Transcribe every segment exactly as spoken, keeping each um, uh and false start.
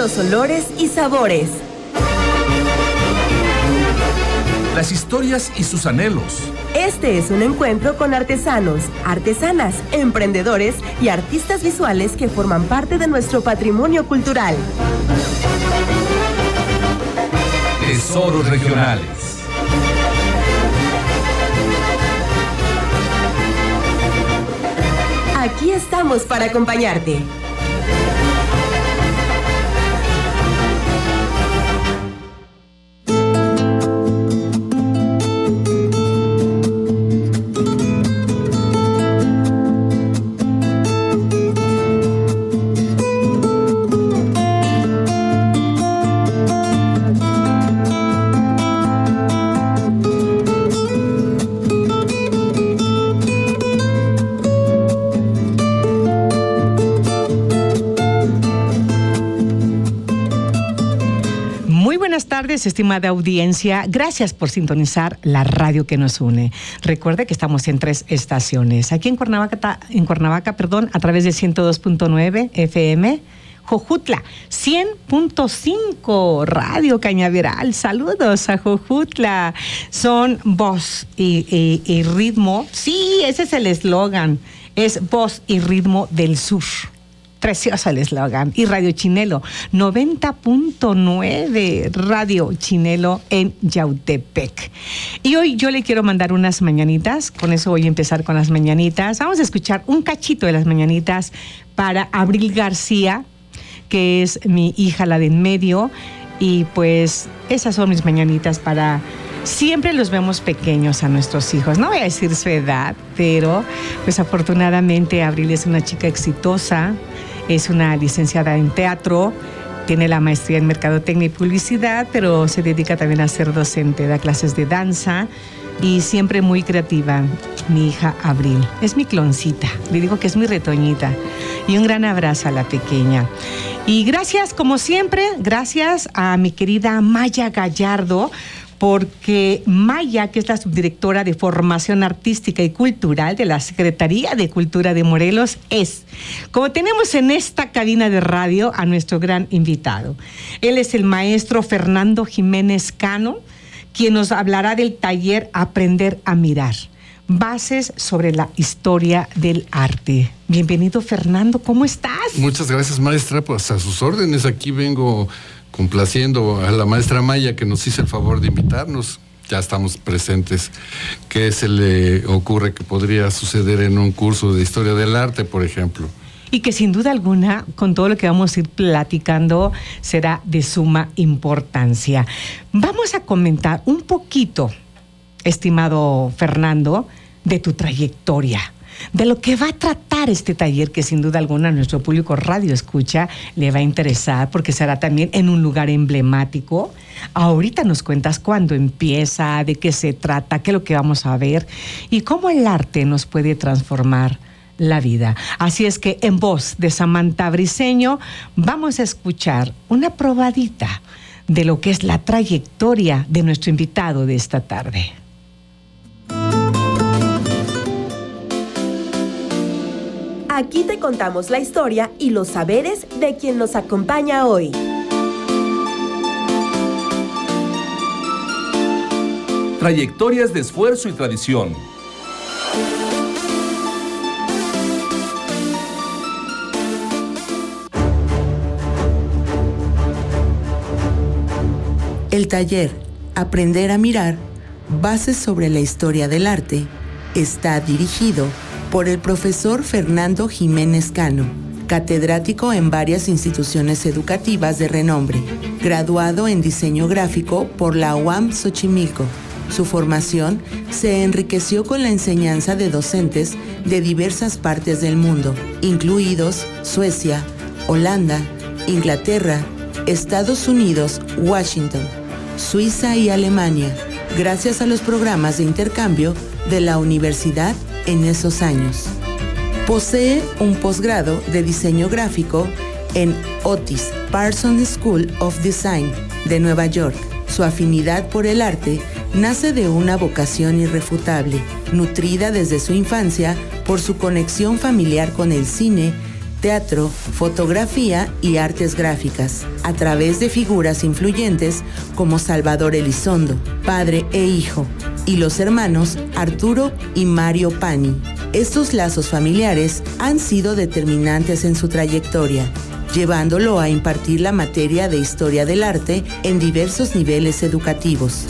los olores y sabores, las historias y sus anhelos. Este es un encuentro con artesanos, artesanas, emprendedores y artistas visuales que forman parte de nuestro patrimonio cultural. Tesoros regionales. Aquí estamos para acompañarte. Estimada audiencia, gracias por sintonizar la radio que nos une. Recuerde que estamos en tres estaciones. Aquí en Cuernavaca, en Cuernavaca, perdón, a través de ciento dos punto nueve F M, Jojutla, cien punto cinco Radio Cañaveral. Saludos a Jojutla. Son voz y, y, y ritmo. Sí, ese es el eslogan. Es voz y ritmo del sur. Precioso el eslogan. Y Radio Chinelo, noventa punto nueve Radio Chinelo en Yautepec. Y hoy yo le quiero mandar unas mañanitas. Con eso voy a empezar con las mañanitas. Vamos a escuchar un cachito de las mañanitas para Abril García, que es mi hija, la de en medio. Y pues esas son mis mañanitas para... Siempre los vemos pequeños a nuestros hijos. No voy a decir su edad, pero pues afortunadamente Abril es una chica exitosa. Es una licenciada en teatro, tiene la maestría en mercadotecnia y publicidad, pero se dedica también a ser docente, da clases de danza y siempre muy creativa. Mi hija Abril es mi cloncita, le digo que es mi retoñita. Y un gran abrazo a la pequeña. Y gracias, como siempre, gracias a mi querida Maya Gallardo, porque Maya, que es la subdirectora de Formación Artística y Cultural de la Secretaría de Cultura de Morelos, es, como tenemos en esta cabina de radio, a nuestro gran invitado. Él es el maestro Fernando Jiménez Cano, quien nos hablará del taller Aprender a Mirar, bases sobre la historia del arte. Bienvenido, Fernando, ¿cómo estás? Muchas gracias, maestra, pues a sus órdenes. Aquí vengo complaciendo a la maestra Maya, que nos hizo el favor de invitarnos. Ya estamos presentes. ¿Qué se le ocurre que podría suceder en un curso de historia del arte, por ejemplo? Y que sin duda alguna, con todo lo que vamos a ir platicando, será de suma importancia. Vamos a comentar un poquito, estimado Fernando, de tu trayectoria, de lo que va a tratar este taller, que sin duda alguna a nuestro público radio escucha le va a interesar, porque será también en un lugar emblemático. Ahorita nos cuentas cuándo empieza, de qué se trata, qué es lo que vamos a ver y cómo el arte nos puede transformar la vida. Así es que en voz de Samantha Briceño vamos a escuchar una probadita de lo que es la trayectoria de nuestro invitado de esta tarde. Aquí te contamos la historia y los saberes de quien nos acompaña hoy. Trayectorias de esfuerzo y tradición. El taller Aprender a Mirar, bases sobre la historia del arte, está dirigido por el profesor Fernando Jiménez Cano, catedrático en varias instituciones educativas de renombre, graduado en diseño gráfico por la U A M Xochimilco. Su formación se enriqueció con la enseñanza de docentes de diversas partes del mundo, incluidos Suecia, Holanda, Inglaterra, Estados Unidos, Washington, Suiza y Alemania, gracias a los programas de intercambio de la universidad en esos años. Posee un posgrado de diseño gráfico en Otis Parsons School of Design de Nueva York. Su afinidad por el arte nace de una vocación irrefutable, nutrida desde su infancia por su conexión familiar con el cine teatro, fotografía y artes gráficas, a través de figuras influyentes como Salvador Elizondo, padre e hijo, y los hermanos Arturo y Mario Pani. Estos lazos familiares han sido determinantes en su trayectoria, llevándolo a impartir la materia de Historia del Arte en diversos niveles educativos.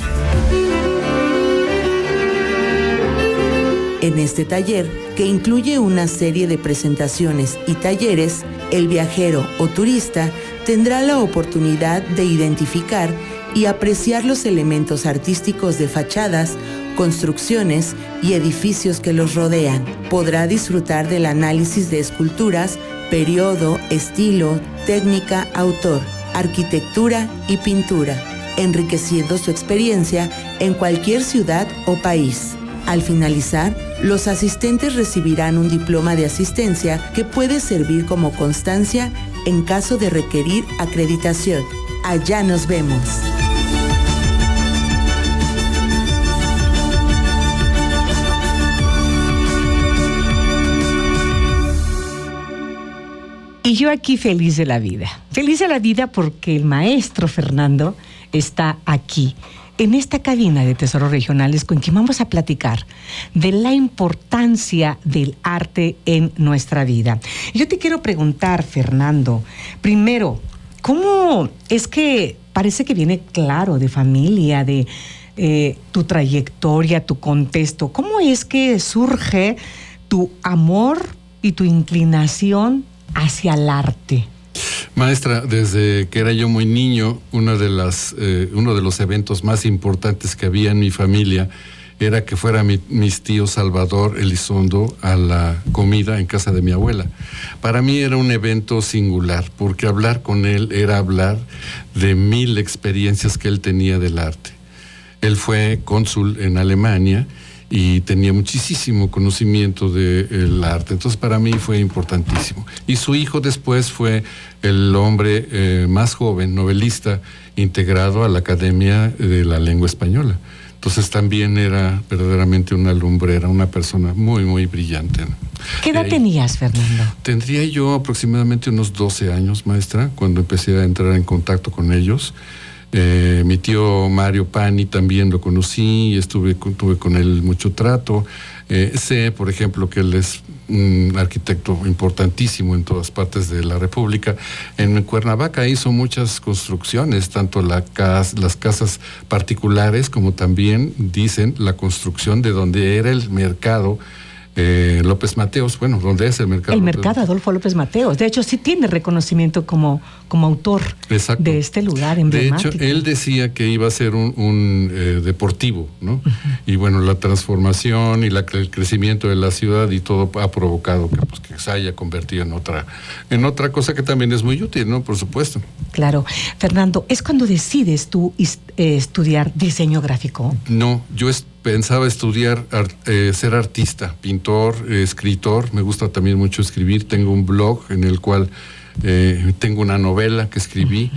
En este taller, que incluye una serie de presentaciones y talleres, el viajero o turista tendrá la oportunidad de identificar y apreciar los elementos artísticos de fachadas, construcciones y edificios que los rodean. Podrá disfrutar del análisis de esculturas, periodo, estilo, técnica, autor, arquitectura y pintura, enriqueciendo su experiencia en cualquier ciudad o país. Al finalizar, los asistentes recibirán un diploma de asistencia que puede servir como constancia en caso de requerir acreditación. Allá nos vemos. Y yo aquí feliz de la vida. Feliz de la vida porque el maestro Fernando está aquí, en esta cabina de Tesoros Regionales, con quien vamos a platicar de la importancia del arte en nuestra vida. Yo te quiero preguntar, Fernando, primero, ¿cómo es que parece que viene claro de familia, de eh, tu trayectoria, tu contexto? ¿Cómo es que surge tu amor y tu inclinación hacia el arte? Maestra, desde que era yo muy niño, una de las, eh, uno de los eventos más importantes que había en mi familia era que fuera mi, mis tíos Salvador Elizondo a la comida en casa de mi abuela. Para mí era un evento singular, porque hablar con él era hablar de mil experiencias que él tenía del arte. Él fue cónsul en Alemania y tenía muchísimo conocimiento del arte. Entonces, para mí fue importantísimo. Y su hijo después fue el hombre eh, más joven, novelista, integrado a la Academia de la Lengua Española. Entonces, también era verdaderamente una lumbrera, una persona muy, muy brillante, ¿no? ¿Qué edad eh, tenías, Fernando? Tendría yo aproximadamente unos doce años, maestra, cuando empecé a entrar en contacto con ellos. Eh, mi tío Mario Pani también lo conocí y estuve con, tuve con él mucho trato. Eh, sé, por ejemplo, que él es un arquitecto importantísimo en todas partes de la República. En Cuernavaca hizo muchas construcciones, tanto la cas, las casas particulares como también, dicen, la construcción de donde era el mercado Eh, López Mateos, bueno, donde es el mercado. El mercado Adolfo López Mateos. De hecho, sí tiene reconocimiento como, como autor. Exacto. De este lugar emblemático. De hecho, él decía que iba a ser un, un eh, deportivo, ¿no? Uh-huh. Y bueno, la transformación y la, el crecimiento de la ciudad y todo ha provocado que, pues, que se haya convertido en otra, en otra cosa que también es muy útil, ¿no? Por supuesto. Claro. Fernando, ¿es cuando decides tú eh, estudiar diseño gráfico? No, yo estoy pensaba estudiar, eh, ser artista, pintor, eh, escritor. Me gusta también mucho escribir. Tengo un blog en el cual eh, tengo una novela que escribí.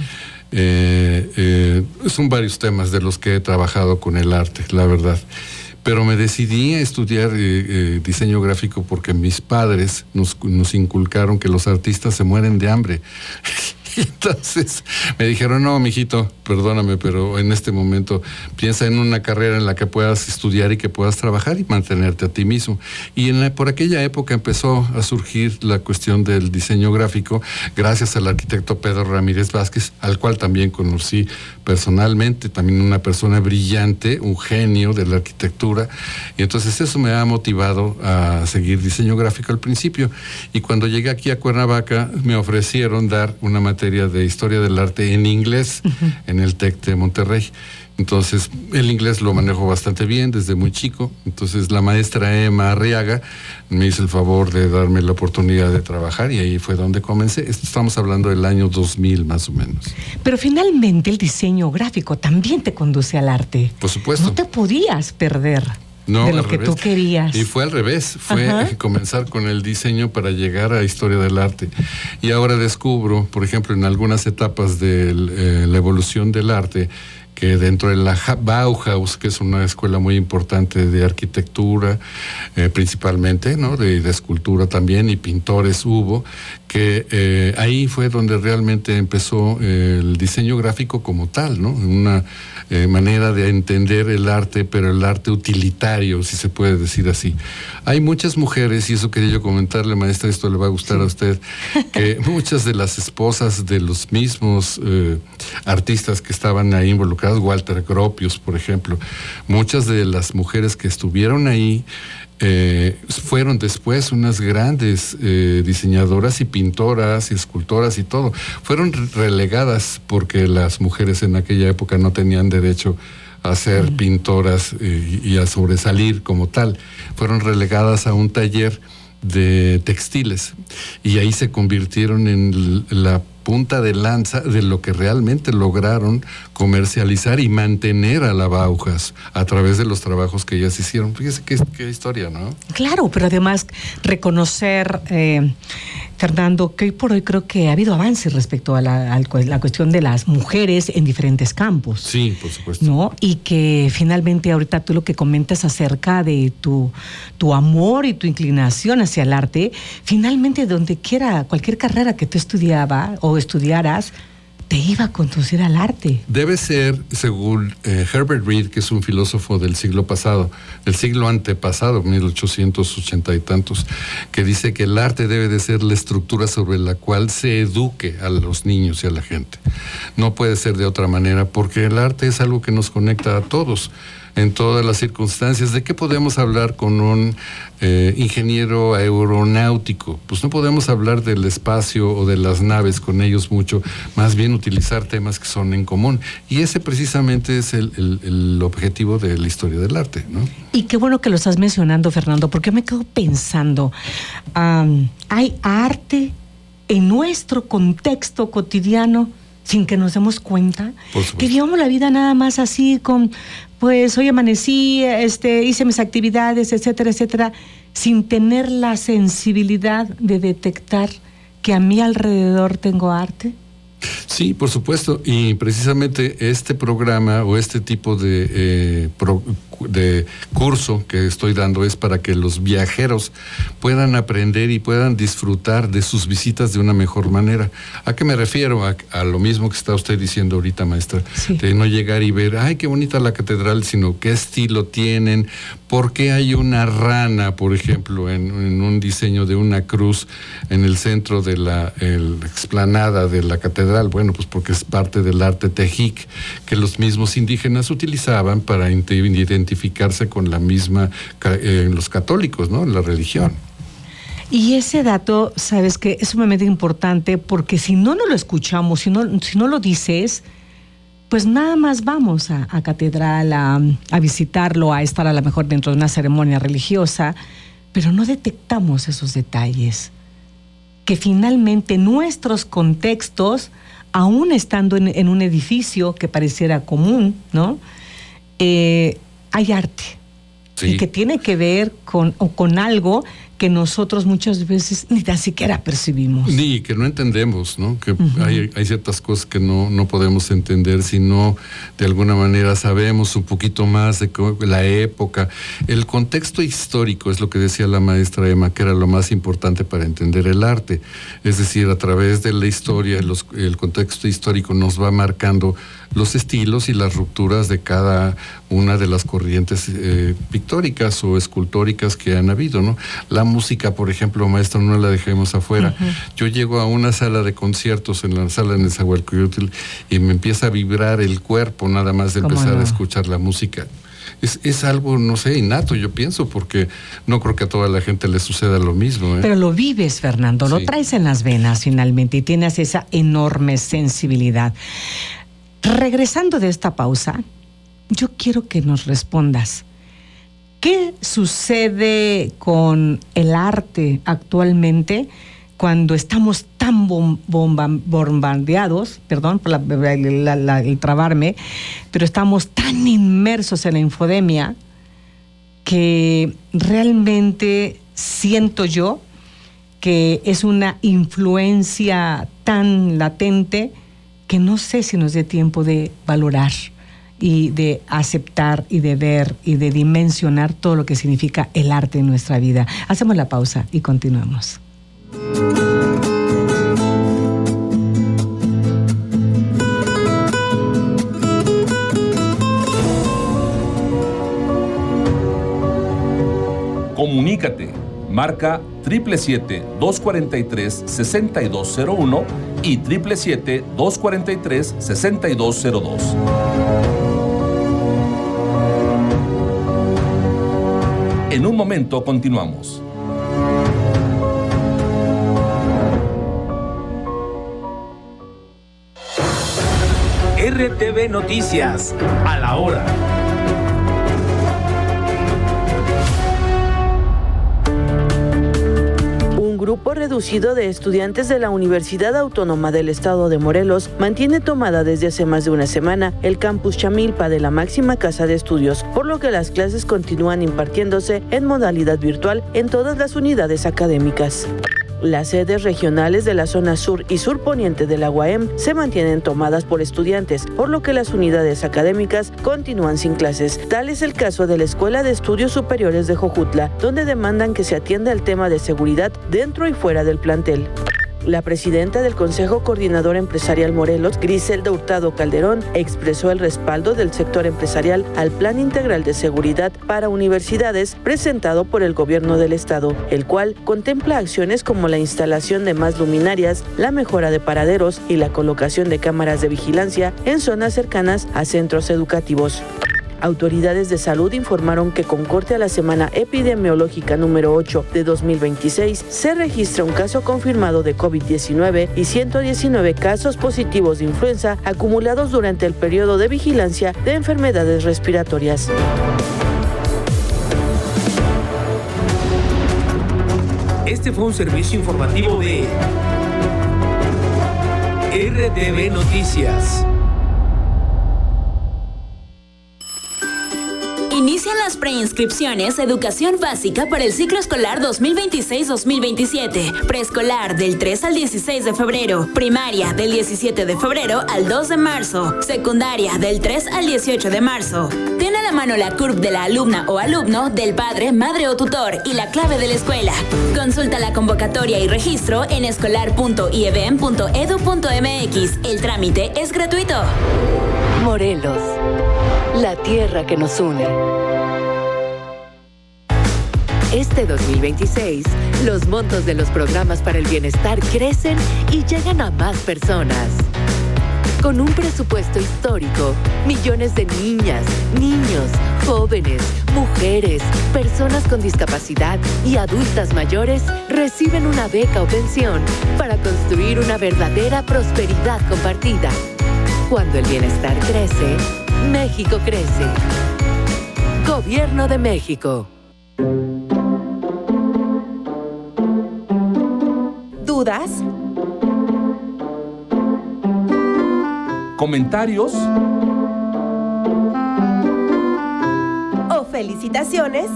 Eh, eh, son varios temas de los que he trabajado con el arte, la verdad. Pero me decidí a estudiar eh, eh, diseño gráfico porque mis padres nos, nos inculcaron que los artistas se mueren de hambre. Entonces me dijeron, no, mijito, perdóname, pero en este momento piensa en una carrera en la que puedas estudiar y que puedas trabajar y mantenerte a ti mismo. Y en la, por aquella época empezó a surgir la cuestión del diseño gráfico, gracias al arquitecto Pedro Ramírez Vázquez, al cual también conocí personalmente, también una persona brillante, un genio de la arquitectura. Y entonces eso me ha motivado a seguir diseño gráfico al principio. Y cuando llegué aquí a Cuernavaca, me ofrecieron dar una materia de historia del arte en inglés, uh-huh, en el TEC de Monterrey. Entonces, el inglés lo manejo bastante bien desde muy chico. Entonces, la maestra Emma Arriaga me hizo el favor de darme la oportunidad de trabajar y ahí fue donde comencé. Estamos hablando del año dos mil, más o menos. Pero finalmente el diseño gráfico también te conduce al arte. Por supuesto. No te podías perder. No, de lo que tú querías. Y fue al revés, fue Ajá. comenzar con el diseño para llegar a historia del arte. Y ahora descubro, por ejemplo, en algunas etapas de eh, la evolución del arte, que dentro de la Bauhaus, que es una escuela muy importante de arquitectura, eh, principalmente, ¿no? De, de escultura también, y pintores hubo, que eh, ahí fue donde realmente empezó eh, el diseño gráfico como tal, ¿no? Una eh, manera de entender el arte, pero el arte utilitario, si se puede decir así. Hay muchas mujeres, y eso quería yo comentarle, maestra, esto le va a gustar sí. a usted, que muchas de las esposas de los mismos eh, artistas que estaban ahí involucrados, Walter Gropius, por ejemplo, muchas de las mujeres que estuvieron ahí, Eh, fueron después unas grandes eh, diseñadoras y pintoras y escultoras y todo. Fueron relegadas porque las mujeres en aquella época no tenían derecho a ser mm. pintoras eh, y a sobresalir como tal. Fueron relegadas a un taller de textiles y ahí se convirtieron en la punta de lanza de lo que realmente lograron comercializar y mantener a la Bauhaus a través de los trabajos que ellas hicieron. Fíjese qué, qué historia, ¿no? Claro, pero además reconocer, eh, Fernando, que hoy por hoy creo que ha habido avances respecto a la, a la cuestión de las mujeres en diferentes campos. Sí, por supuesto. ¿No? Y que finalmente ahorita tú lo que comentas acerca de tu, tu amor y tu inclinación hacia el arte, finalmente donde quiera, cualquier carrera que tú estudiaba o estudiaras, te iba a conducir al arte. Debe ser, según eh, Herbert Reed, que es un filósofo del siglo pasado, del siglo antepasado, mil ochocientos ochenta y tantos, que dice que el arte debe de ser la estructura sobre la cual se eduque a los niños y a la gente. No puede ser de otra manera, porque el arte es algo que nos conecta a todos, en todas las circunstancias. ¿De qué podemos hablar con un eh, ingeniero aeronáutico? Pues no podemos hablar del espacio o de las naves con ellos mucho, más bien utilizar temas que son en común. Y ese precisamente es el, el, el objetivo de la historia del arte, ¿no? Y qué bueno que lo estás mencionando, Fernando, porque me quedo pensando, um, hay arte en nuestro contexto cotidiano sin que nos demos cuenta, que vivamos la vida nada más así con, pues hoy amanecí, este, hice mis actividades, etcétera, etcétera, sin tener la sensibilidad de detectar que a mi alrededor tengo arte. Sí, por supuesto, y precisamente este programa o este tipo de, eh, pro, de curso que estoy dando es para que los viajeros puedan aprender y puedan disfrutar de sus visitas de una mejor manera. ¿A qué me refiero? A, a lo mismo que está usted diciendo ahorita, maestra, sí. De no llegar y ver, ay, qué bonita la catedral, sino qué estilo tienen, por qué hay una rana, por ejemplo, en, en un diseño de una cruz en el centro de la el, explanada de la catedral. Bueno, pues porque es parte del arte tejic que los mismos indígenas utilizaban para identificarse con la misma, eh, los católicos, ¿no? La religión. Y ese dato, sabes que es sumamente importante porque si no no lo escuchamos, si no, si no lo dices, pues nada más vamos a, a catedral, a, a visitarlo, a estar a lo mejor dentro de una ceremonia religiosa, pero no detectamos esos detalles. Que finalmente nuestros contextos, aún estando en, en un edificio que pareciera común, ¿no? Eh, hay arte. Sí. Y que tiene que ver con, o con algo que nosotros muchas veces ni tan siquiera percibimos. Ni que no entendemos, ¿no? Que uh-huh. hay, hay ciertas cosas que no, no podemos entender si no de alguna manera sabemos un poquito más de la época. El contexto histórico es lo que decía la maestra Emma, que era lo más importante para entender el arte. Es decir, a través de la historia, los, el contexto histórico nos va marcando los estilos y las rupturas de cada una de las corrientes eh, pictóricas o escultóricas que han habido, ¿no? La música, por ejemplo, maestro, no la dejemos afuera. Uh-huh. Yo llego a una sala de conciertos, en la sala de Nezahualcóyotl, y me empieza a vibrar el cuerpo nada más de empezar no? a escuchar la música. Es, es algo, no sé, innato, yo pienso, porque no creo que a toda la gente le suceda lo mismo, ¿eh? Pero lo vives, Fernando, sí. Lo traes en las venas finalmente y tienes esa enorme sensibilidad. Regresando de esta pausa, yo quiero que nos respondas. ¿Qué sucede con el arte actualmente cuando estamos tan bombardeados, perdón por la, la, la, el trabarme, pero estamos tan inmersos en la infodemia que realmente siento yo que es una influencia tan latente que no sé si nos dé tiempo de valorar y de aceptar y de ver y de dimensionar todo lo que significa el arte en nuestra vida. Hacemos la pausa y continuamos. Comunícate. Marca siete siete siete, dos cuatro tres, seis dos cero uno y siete siete siete, dos cuatro tres, seis dos cero dos. En un momento continuamos. R T V Noticias, a la hora. Un grupo reducido de estudiantes de la Universidad Autónoma del Estado de Morelos mantiene tomada desde hace más de una semana el campus Chamilpa de la máxima casa de estudios, por lo que las clases continúan impartiéndose en modalidad virtual en todas las unidades académicas. Las sedes regionales de la zona sur y surponiente de la U A M se mantienen tomadas por estudiantes, por lo que las unidades académicas continúan sin clases. Tal es el caso de la Escuela de Estudios Superiores de Jojutla, donde demandan que se atienda el tema de seguridad dentro y fuera del plantel. La presidenta del Consejo Coordinador Empresarial Morelos, Griselda Hurtado Calderón, expresó el respaldo del sector empresarial al Plan Integral de Seguridad para Universidades presentado por el Gobierno del Estado, el cual contempla acciones como la instalación de más luminarias, la mejora de paraderos y la colocación de cámaras de vigilancia en zonas cercanas a centros educativos. Autoridades de salud informaron que con corte a la semana epidemiológica número ocho de dos mil veintiséis, se registra un caso confirmado de COVID diecinueve y ciento diecinueve casos positivos de influenza acumulados durante el periodo de vigilancia de enfermedades respiratorias. Este fue un servicio informativo de R T V Noticias. Inician las preinscripciones Educación Básica para el ciclo escolar dos mil veintiséis dos mil veintisiete. Preescolar del tres al dieciséis de febrero. Primaria del diecisiete de febrero al dos de marzo. Secundaria del tres al dieciocho de marzo. Ten a la mano la C U R P de la alumna o alumno, del padre, madre o tutor y la clave de la escuela. Consulta la convocatoria y registro en escolar punto i e b e m punto e d u punto m x. El trámite es gratuito. Morelos, la tierra que nos une. Este dos mil veintiséis, los montos de los programas para el bienestar crecen y llegan a más personas. Con un presupuesto histórico, millones de niñas, niños, jóvenes, mujeres, personas con discapacidad y adultas mayores reciben una beca o pensión para construir una verdadera prosperidad compartida. Cuando el bienestar crece, México crece. Gobierno de México. ¿Dudas? ¿Comentarios? ¿O felicitaciones?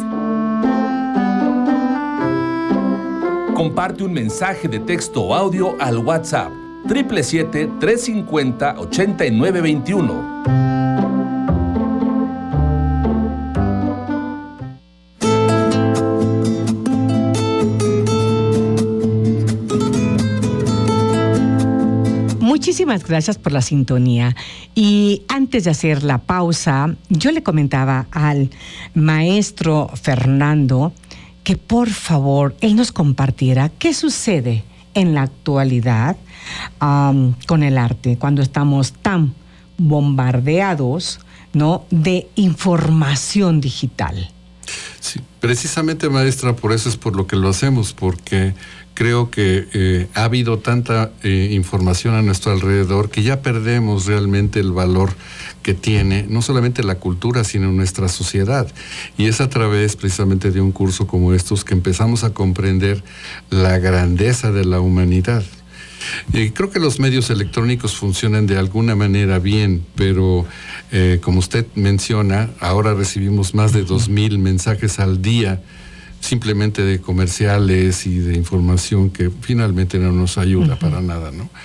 Comparte un mensaje de texto o audio al WhatsApp siete siete siete, tres cinco cero, ocho nueve dos uno. Muchísimas gracias por la sintonía. Y antes de hacer la pausa, yo le comentaba al maestro Fernando que por favor él nos compartiera qué sucede en la actualidad um, con el arte, cuando estamos tan bombardeados, ¿no?, de información digital. Sí, precisamente, maestra, por eso es por lo que lo hacemos, porque creo que eh, ha habido tanta eh, información a nuestro alrededor que ya perdemos realmente el valor que tiene no solamente la cultura, sino nuestra sociedad. Y es a través precisamente de un curso como estos que empezamos a comprender la grandeza de la humanidad. Y creo que los medios electrónicos funcionan de alguna manera bien, pero eh, como usted menciona, ahora recibimos más de dos mil mensajes al día simplemente de comerciales y de información que finalmente no nos ayuda uh-huh. para nada, ¿no?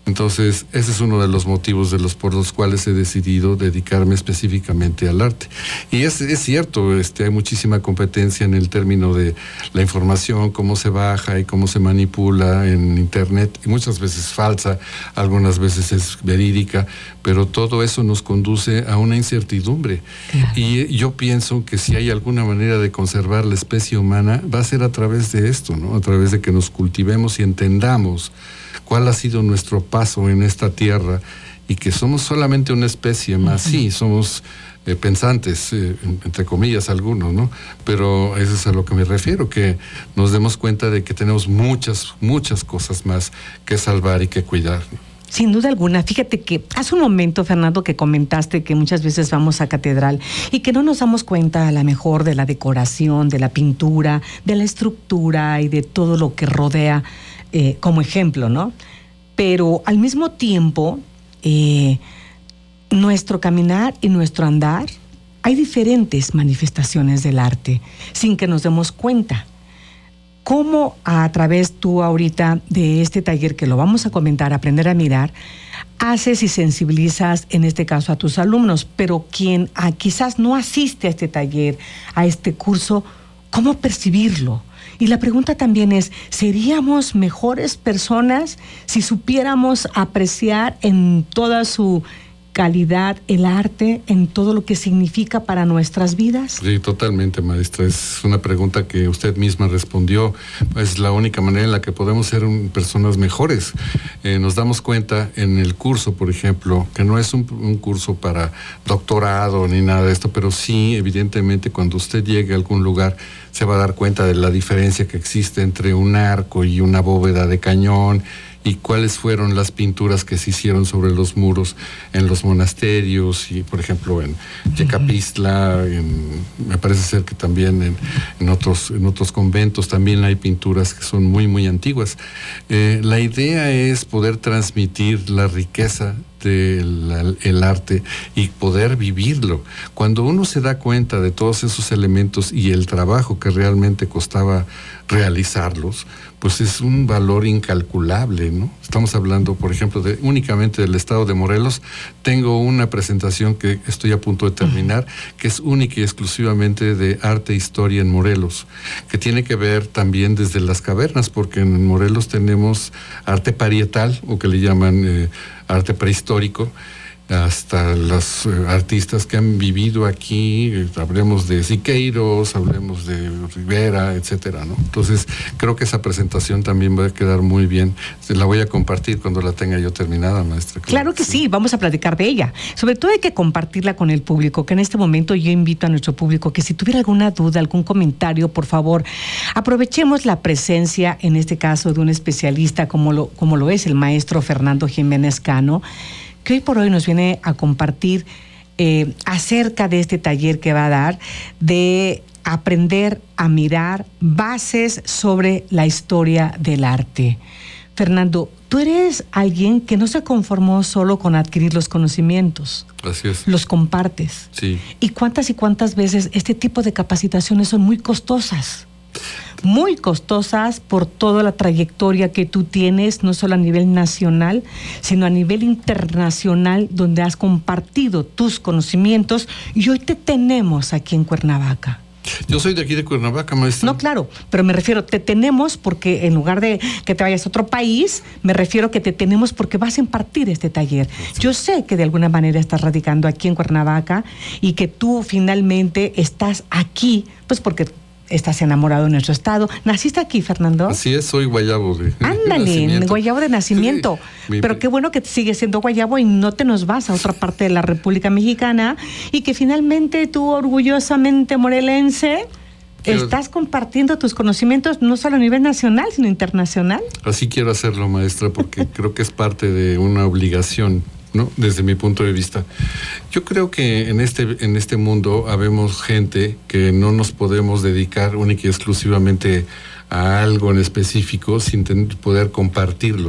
Entonces, ese es uno de los motivos de los por los cuales he decidido dedicarme específicamente al arte. Y es, es cierto, este, hay muchísima competencia en el término de la información, cómo se baja y cómo se manipula en internet, y muchas veces falsa, algunas veces es verídica, pero todo eso nos conduce a una incertidumbre. Claro. Y yo pienso que si hay alguna manera de conservar la especie humana, va a ser a través de esto, ¿no? A través de que nos cultivemos y entendamos cuál ha sido nuestro paso en esta tierra y que somos solamente una especie más. Uh-huh. Sí, somos eh, pensantes, eh, entre comillas algunos, ¿no? Pero eso es a lo que me refiero, que nos demos cuenta de que tenemos muchas, muchas cosas más que salvar y que cuidar, ¿no? Sin duda alguna. Fíjate que hace un momento, Fernando, que comentaste que muchas veces vamos a catedral y que no nos damos cuenta a lo mejor de la decoración, de la pintura, de la estructura y de todo lo que rodea eh, como ejemplo, ¿no? Pero al mismo tiempo, eh, nuestro caminar y nuestro andar, hay diferentes manifestaciones del arte, sin que nos demos cuenta. ¿Cómo a través tú ahorita de este taller que lo vamos a comentar, Aprender a Mirar, haces y sensibilizas en este caso a tus alumnos? Pero quien ah, quizás no asiste a este taller, a este curso, ¿cómo percibirlo? Y la pregunta también es, ¿seríamos mejores personas si supiéramos apreciar en toda su calidad el arte, en todo lo que significa para nuestras vidas? Sí, totalmente, maestra. Es una pregunta que usted misma respondió. Es la única manera en la que podemos ser un, personas mejores. Eh, nos damos cuenta en el curso, por ejemplo, que no es un, un curso para doctorado ni nada de esto, pero sí, evidentemente, cuando usted llegue a algún lugar, se va a dar cuenta de la diferencia que existe entre un arco y una bóveda de cañón, y cuáles fueron las pinturas que se hicieron sobre los muros en los monasterios y, por ejemplo, en Yecapistla, en, me parece ser que también en, en, otros, en otros conventos también hay pinturas que son muy, muy antiguas. Eh, la idea es poder transmitir la riqueza del el arte y poder vivirlo. Cuando uno se da cuenta de todos esos elementos y el trabajo que realmente costaba realizarlos, pues es un valor incalculable, ¿no? Estamos hablando, por ejemplo, de únicamente del estado de Morelos. Tengo una presentación que estoy a punto de terminar, que es única y exclusivamente de arte e historia en Morelos, que tiene que ver también desde las cavernas, porque en Morelos tenemos arte parietal, o que le llaman eh, arte prehistórico, hasta los eh, artistas que han vivido aquí, eh, hablemos de Siqueiros, hablemos de Rivera, etcétera, ¿no? Entonces, creo que esa presentación también va a quedar muy bien. Se la voy a compartir cuando la tenga yo terminada, maestra. Claro, claro que sí. sí, vamos a platicar de ella. Sobre todo hay que compartirla con el público, que en este momento yo invito a nuestro público que si tuviera alguna duda, algún comentario, por favor, aprovechemos la presencia, en este caso, de un especialista como lo, como lo es el maestro Fernando Jiménez Cano, que hoy por hoy nos viene a compartir eh, acerca de este taller que va a dar de aprender a mirar bases sobre la historia del arte. Fernando, tú eres alguien que no se conformó solo con adquirir los conocimientos. Así es. Los compartes. Sí. ¿Y cuántas y cuántas veces este tipo de capacitaciones son muy costosas? Muy costosas por toda la trayectoria que tú tienes, no solo a nivel nacional, sino a nivel internacional, donde has compartido tus conocimientos y hoy te tenemos aquí en Cuernavaca. Yo soy de aquí de Cuernavaca, maestra. No, claro, pero me refiero, te tenemos porque en lugar de que te vayas a otro país, me refiero que te tenemos porque vas a impartir este taller. Yo sé que de alguna manera estás radicando aquí en Cuernavaca y que tú finalmente estás aquí, pues porque estás enamorado de nuestro estado. ¿Naciste aquí, Fernando? Así es, soy guayabo de Ándale, nacimiento. guayabo de nacimiento. Sí, pero qué bueno que sigues siendo guayabo y no te nos vas a otra parte de la República Mexicana y que finalmente tú, orgullosamente morelense, quiero... estás compartiendo tus conocimientos no solo a nivel nacional, sino internacional. Así quiero hacerlo, maestra, porque creo que es parte de una obligación, ¿no? Desde mi punto de vista. Yo creo que en este, en este mundo habemos gente que no nos podemos dedicar única y exclusivamente a algo en específico sin tener, poder compartirlo.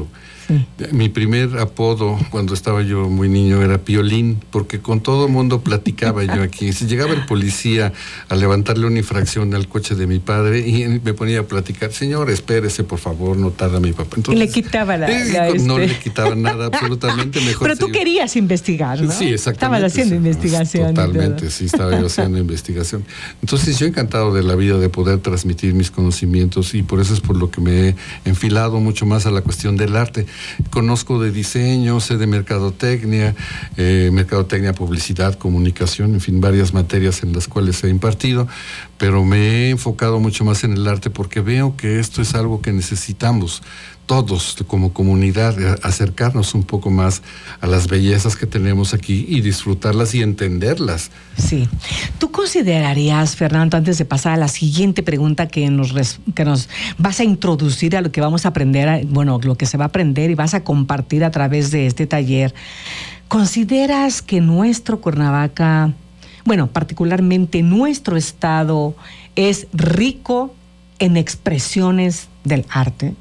Sí. Mi primer apodo cuando estaba yo muy niño era Piolín, porque con todo el mundo platicaba yo aquí. Si llegaba el policía a levantarle una infracción al coche de mi padre y me ponía a platicar, señor, espérese, por favor, no tarda mi papá. Entonces, y le quitaba la... eh, la no este... le quitaba nada, absolutamente mejor. Pero tú seguir. querías investigar, ¿no? Sí, exactamente. Estabas haciendo sí, investigación. Totalmente, sí, estaba yo haciendo investigación. Entonces, yo encantado de la vida de poder transmitir mis conocimientos y por eso es por lo que me he enfilado mucho más a la cuestión del arte. Conozco de diseño, sé de mercadotecnia, eh, mercadotecnia, publicidad, comunicación, en fin, varias materias en las cuales he impartido, pero me he enfocado mucho más en el arte porque veo que esto es algo que necesitamos todos como comunidad, acercarnos un poco más a las bellezas que tenemos aquí y disfrutarlas y entenderlas. Sí. ¿Tú considerarías, Fernando, antes de pasar a la siguiente pregunta que nos, que nos vas a introducir a lo que vamos a aprender, bueno, lo que se va a aprender y vas a compartir a través de este taller, ¿consideras que nuestro Cuernavaca, bueno, particularmente nuestro estado, es rico en expresiones del arte?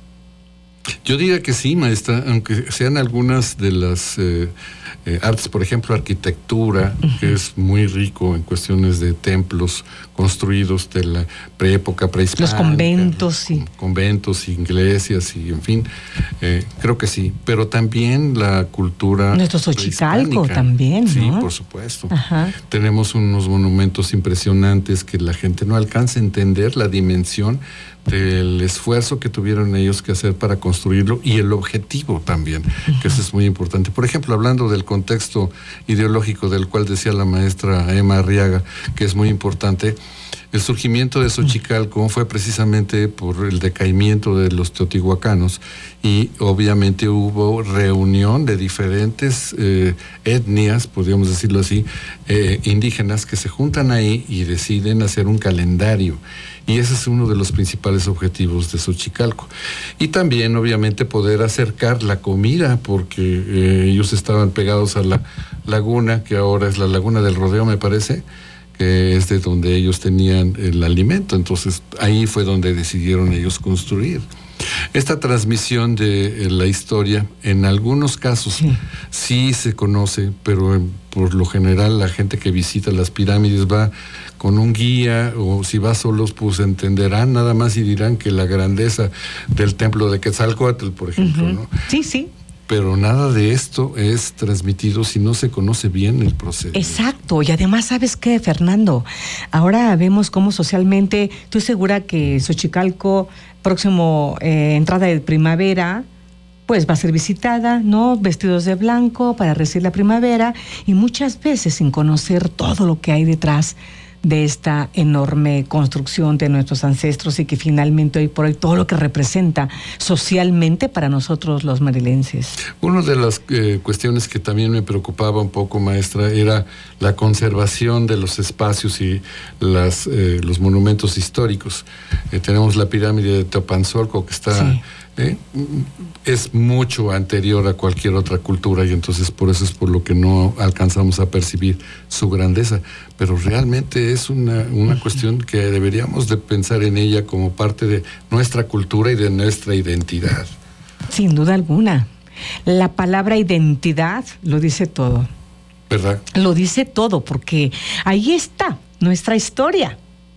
Yo diría que sí, maestra, aunque sean algunas de las eh, eh, artes, por ejemplo, arquitectura, uh-huh. que es muy rico en cuestiones de templos construidos de la preépoca prehispánica. Los conventos, sí. Conventos, iglesias y en fin, eh, creo que sí. Pero también la cultura Nuestro Xochicalco también, ¿no? Sí, por supuesto. Ajá. Tenemos unos monumentos impresionantes que la gente no alcanza a entender la dimensión del esfuerzo que tuvieron ellos que hacer para construirlo y el objetivo también, uh-huh. que eso es muy importante. Por ejemplo, hablando del contexto ideológico del cual decía la maestra Emma Arriaga, que es muy importante, el surgimiento de Xochicalco fue precisamente por el decaimiento de los teotihuacanos y obviamente hubo reunión de diferentes eh, etnias, podríamos decirlo así, eh, indígenas que se juntan ahí y deciden hacer un calendario. Y ese es uno de los principales objetivos de Xochicalco. Y también, obviamente, poder acercar la comida, porque eh, ellos estaban pegados a la laguna, que ahora es la Laguna del Rodeo, me parece, que es de donde ellos tenían el alimento. Entonces, ahí fue donde decidieron ellos construir. Esta transmisión de eh, la historia, en algunos casos sí, sí se conoce, pero eh, por lo general la gente que visita las pirámides va con un guía, o si va solos, pues entenderán nada más y dirán que la grandeza del templo de Quetzalcóatl, por ejemplo, uh-huh. ¿no? Sí, sí. Pero nada de esto es transmitido si no se conoce bien el proceso. Exacto, y además, ¿sabes qué, Fernando? Ahora vemos cómo socialmente, estoy segura que Xochicalco, próximo eh, entrada de primavera, pues va a ser visitada, ¿no? Vestidos de blanco para recibir la primavera, y muchas veces sin conocer todo lo que hay detrás de esta enorme construcción de nuestros ancestros y que finalmente hoy por hoy todo lo que representa socialmente para nosotros los marilenses. Una de las eh, cuestiones que también me preocupaba un poco, maestra, era la conservación de los espacios y las, eh, los monumentos históricos. Eh, tenemos la pirámide de Teopanzolco que está... Sí. ¿Eh? Es mucho anterior a cualquier otra cultura y entonces por eso es por lo que no alcanzamos a percibir su grandeza, pero realmente es una, una cuestión que deberíamos de pensar en ella como parte de nuestra cultura y de nuestra identidad. Sin duda alguna. La palabra identidad lo dice todo. ¿Verdad? Lo dice todo, porque ahí está nuestra historia.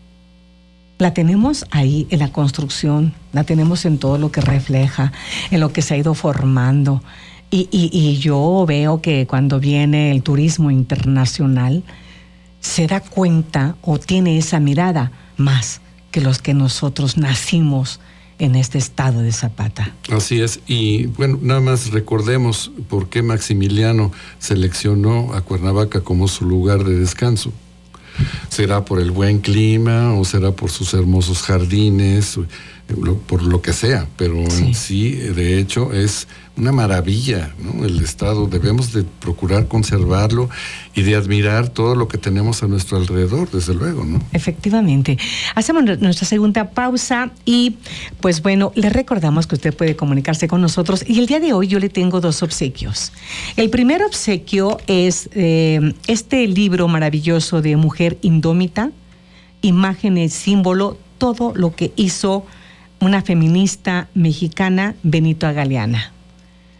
La tenemos ahí en la construcción, la tenemos en todo lo que refleja, en lo que se ha ido formando. Y, y, y yo veo que cuando viene el turismo internacional, se da cuenta o tiene esa mirada más que los que nosotros nacimos en este estado de Zapata. Así es, y bueno, nada más recordemos por qué Maximiliano seleccionó a Cuernavaca como su lugar de descanso. ¿Será por el buen clima o será por sus hermosos jardines, por lo que sea? Pero sí, en sí, de hecho, es una maravilla, ¿no? El estado, debemos de procurar conservarlo y de admirar todo lo que tenemos a nuestro alrededor, desde luego, ¿no? Efectivamente. Hacemos nuestra segunda pausa y, pues bueno, le recordamos que usted puede comunicarse con nosotros y el día de hoy yo le tengo dos obsequios. El primer obsequio es eh, este libro maravilloso de Mujer Indómita, imágenes, símbolo, todo lo que hizo una feminista mexicana, Benito Galeana.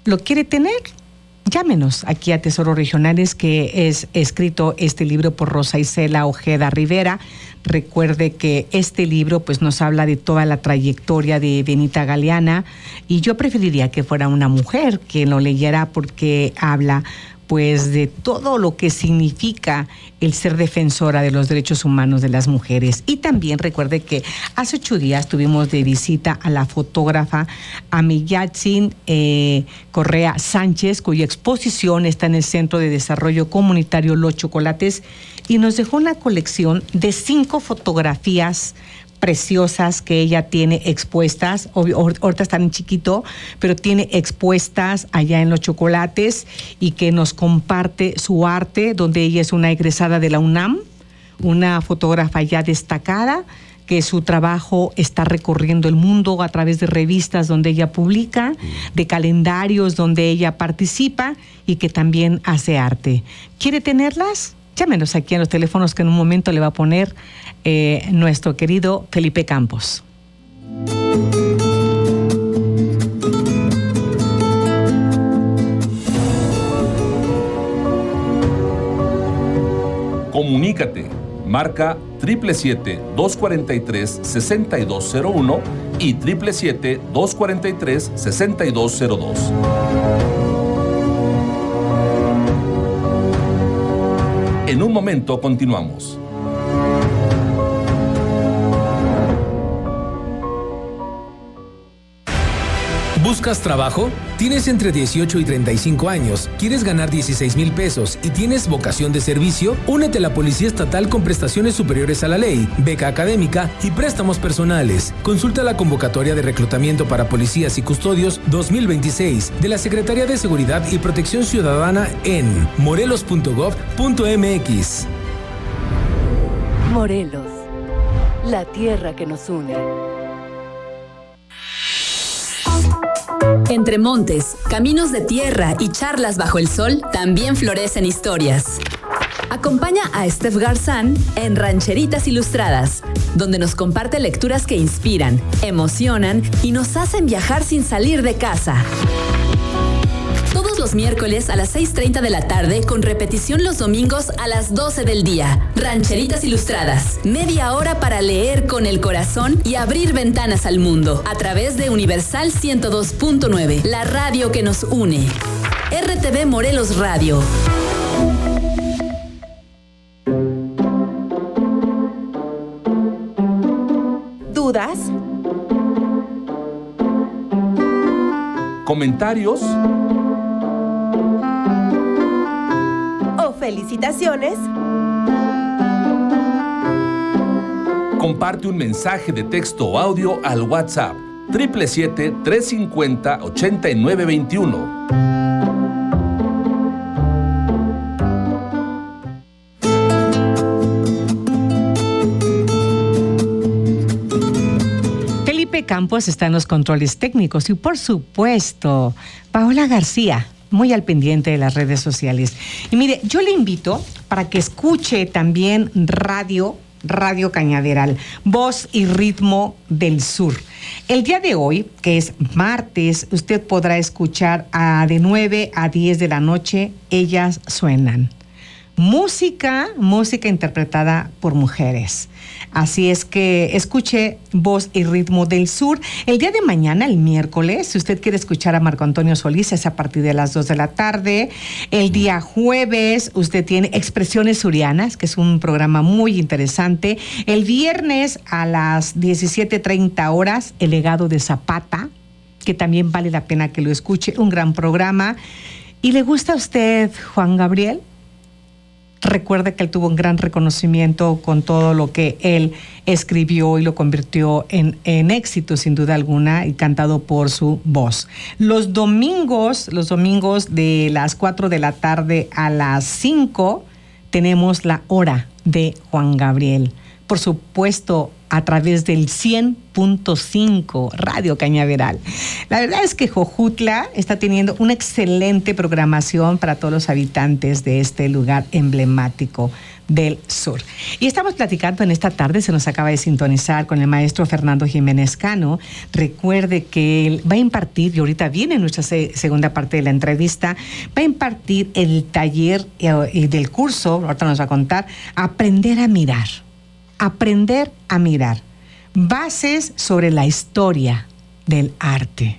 ¿Lo quiere tener? Llámenos aquí a Tesoros Regionales, que es escrito este libro por Rosa Isela Ojeda Rivera. Recuerde que este libro pues nos habla de toda la trayectoria de Benita Galeana, y yo preferiría que fuera una mujer que lo leyera, porque habla pues de todo lo que significa el ser defensora de los derechos humanos de las mujeres. Y también recuerde que hace ocho días tuvimos de visita a la fotógrafa Amiyatzin eh, Correa Sánchez, cuya exposición está en el Centro de Desarrollo Comunitario Los Chocolates, y nos dejó una colección de cinco fotografías preciosas que ella tiene expuestas. Obvio, ahorita están en chiquito, pero tiene expuestas allá en Los Chocolates, y que nos comparte su arte, donde ella es una egresada de la UNAM, una fotógrafa ya destacada, que su trabajo está recorriendo el mundo a través de revistas donde ella publica, de calendarios donde ella participa, y que también hace arte. ¿Quiere tenerlas? Llámenos aquí en los teléfonos que en un momento le va a poner eh, nuestro querido Felipe Campos. Comunícate. Marca siete siete siete, dos cuatro tres, seis dos cero uno y siete siete siete, dos cuatro tres, seis dos cero dos. En un momento continuamos. ¿Buscas trabajo? ¿Tienes entre dieciocho y treinta y cinco años? ¿Quieres ganar dieciséis mil pesos y tienes vocación de servicio? Únete a la Policía Estatal con prestaciones superiores a la ley, beca académica y préstamos personales. Consulta la convocatoria de reclutamiento para policías y custodios dos mil veintiséis de la Secretaría de Seguridad y Protección Ciudadana en morelos punto gov punto m x. Morelos, la tierra que nos une. Entre montes, caminos de tierra y charlas bajo el sol, también florecen historias. Acompaña a Steph Garzán en Rancheritas Ilustradas, donde nos comparte lecturas que inspiran, emocionan y nos hacen viajar sin salir de casa. Todos los miércoles a las seis treinta de la tarde, con repetición los domingos a las doce del día. Rancheritas Ilustradas, media hora para leer con el corazón y abrir ventanas al mundo, a través de Universal ciento dos punto nueve, la radio que nos une. R T V Morelos Radio. ¿Dudas? ¿Comentarios? ¿O felicitaciones? Comparte un mensaje de texto o audio al WhatsApp siete siete siete, tres cinco cero, ocho nueve dos uno. Felipe Campos está en los controles técnicos, y por supuesto, Paola García, muy al pendiente de las redes sociales. Y mire, yo le invito para que escuche también radio, Radio Cañaveral, Voz y Ritmo del Sur. El día de hoy, que es martes, usted podrá escuchar a, de nueve a diez de la noche, Ellas Suenan. Música, música interpretada por mujeres. Así es que escuche Voz y Ritmo del Sur. El día de mañana, el miércoles, si usted quiere escuchar a Marco Antonio Solís, es a partir de las dos de la tarde. El día jueves, usted tiene Expresiones Surianas, que es un programa muy interesante. El viernes, a las diecisiete treinta horas, El Legado de Zapata, que también vale la pena que lo escuche. Un gran programa. ¿Y le gusta a usted Juan Gabriel? Recuerde que él tuvo un gran reconocimiento con todo lo que él escribió y lo convirtió en, en éxito, sin duda alguna, y cantado por su voz. Los domingos, los domingos de las cuatro de la tarde a las cinco, tenemos la hora de Juan Gabriel. Por supuesto, a través del cien punto cinco Radio Cañaveral. La verdad es que Jojutla está teniendo una excelente programación para todos los habitantes de este lugar emblemático del sur. Y estamos platicando en esta tarde, se nos acaba de sintonizar con el maestro Fernando Jiménez Cano. Recuerde que él va a impartir, y ahorita viene nuestra se- segunda parte de la entrevista, va a impartir el taller eh, del curso, ahorita nos va a contar, Aprender a mirar. Aprender a mirar. Bases sobre la historia del arte.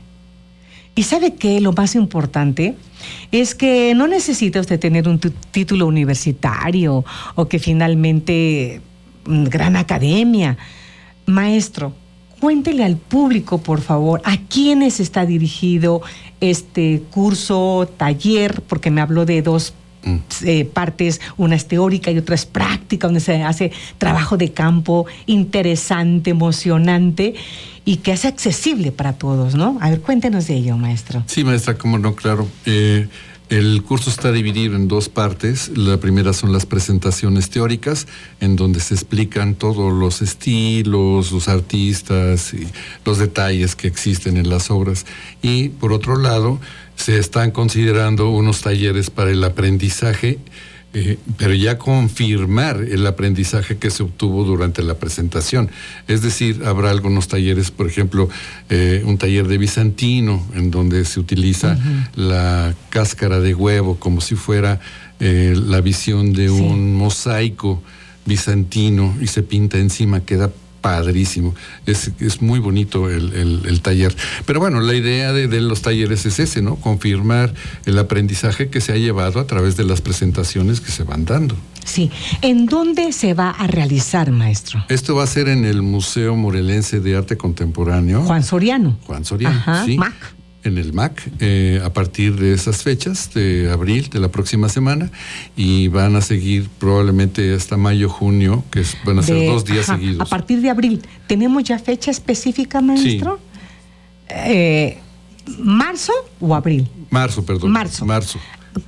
¿Y sabe qué? Lo más importante es que no necesita usted tener un t- título universitario o que finalmente mm, gran academia. Maestro, cuéntele al público, por favor, a quiénes está dirigido este curso, taller, porque me habló de dos Eh, partes, una es teórica y otra es práctica, donde se hace trabajo de campo interesante, emocionante y que es accesible para todos, ¿no? A ver, cuéntenos de ello, maestro. Sí, maestra, cómo no, claro. Eh, el curso está dividido en dos partes. La primera son las presentaciones teóricas, en donde se explican todos los estilos, los artistas y los detalles que existen en las obras. Y por otro lado, se están considerando unos talleres para el aprendizaje, eh, pero ya confirmar el aprendizaje que se obtuvo durante la presentación. Es decir, habrá algunos talleres, por ejemplo, eh, un taller de bizantino, en donde se utiliza uh-huh. la cáscara de huevo como si fuera eh, la visión de sí. un mosaico bizantino y se pinta encima, queda padrísimo, es, es muy bonito el, el, el taller. Pero bueno, la idea de, de los talleres es ese, ¿no? Confirmar el aprendizaje que se ha llevado a través de las presentaciones que se van dando. Sí. ¿En dónde se va a realizar, maestro? Esto va a ser en el Museo Morelense de Arte Contemporáneo. Juan Soriano. Juan Soriano, Ajá, sí. M A C. En el M A C, eh, a partir de esas fechas de abril de la próxima semana, y van a seguir probablemente hasta mayo, junio, que es, van a ser de, dos días ajá, seguidos. A partir de abril, ¿tenemos ya fecha específica, maestro? Sí. Eh, ¿Marzo o abril? Marzo, perdón. Marzo. Marzo.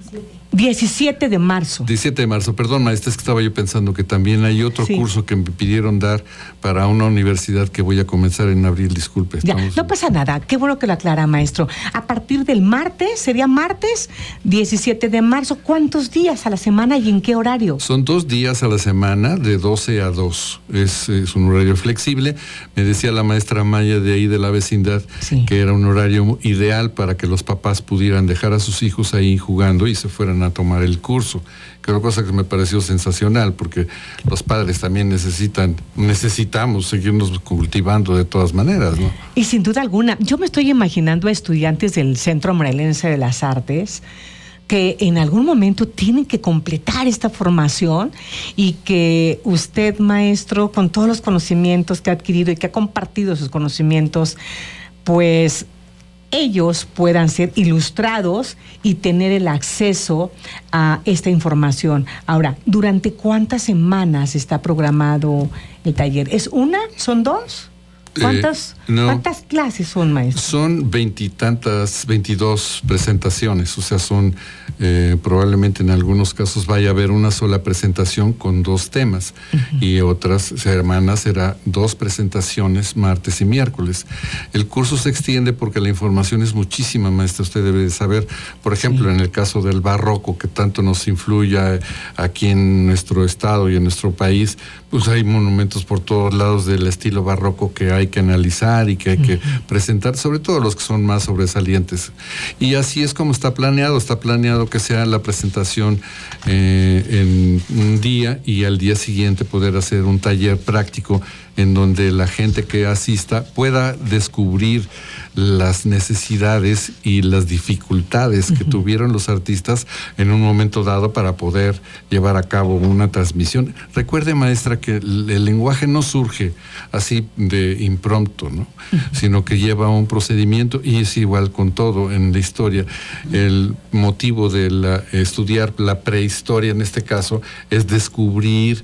diecisiete de marzo. diecisiete de marzo, perdón, maestra, es que estaba yo pensando que también hay otro sí. curso que me pidieron dar para una universidad que voy a comenzar en abril, disculpe. Ya, no pasa nada, qué bueno que lo aclara, maestro. A partir del martes, sería martes diecisiete de marzo, ¿cuántos días a la semana y en qué horario? Son dos días a la semana, de doce a dos. Es, es un horario flexible. Me decía la maestra Maya de ahí de la vecindad sí. que era un horario ideal para que los papás pudieran dejar a sus hijos ahí jugando y se fueran a tomar el curso. Creo cosa que me pareció sensacional, porque los padres también necesitan, necesitamos seguirnos cultivando de todas maneras, ¿no? Y sin duda alguna, yo me estoy imaginando a estudiantes del Centro Morelense de las Artes que en algún momento tienen que completar esta formación y que usted, maestro, con todos los conocimientos que ha adquirido y que ha compartido sus conocimientos, pues ellos puedan ser ilustrados y tener el acceso a esta información. Ahora, ¿durante cuántas semanas está programado el taller? ¿Es una? ¿Son dos? ¿Cuántas, eh, no, ¿cuántas clases son, maestro? Son veintitantas, veintidós presentaciones, o sea, son eh, probablemente en algunos casos vaya a haber una sola presentación con dos temas uh-huh. y otras semanas será dos presentaciones martes y miércoles. El curso se extiende porque la información es muchísima, maestra, usted debe de saber. Por ejemplo, sí. en el caso del barroco, que tanto nos influye aquí en nuestro estado y en nuestro país, pues hay monumentos por todos lados del estilo barroco que hay que analizar y que hay que uh-huh. presentar, sobre todo los que son más sobresalientes. Y así es como está planeado, está planeado que sea la presentación eh, en un día y al día siguiente poder hacer un taller práctico en donde la gente que asista pueda descubrir las necesidades y las dificultades que uh-huh. tuvieron los artistas en un momento dado para poder llevar a cabo una transmisión. Recuerde, maestra, que el, el lenguaje no surge así de impromptu, ¿no? Uh-huh. Sino que lleva un procedimiento, y es igual con todo en la historia. El motivo de la, estudiar la prehistoria en este caso es descubrir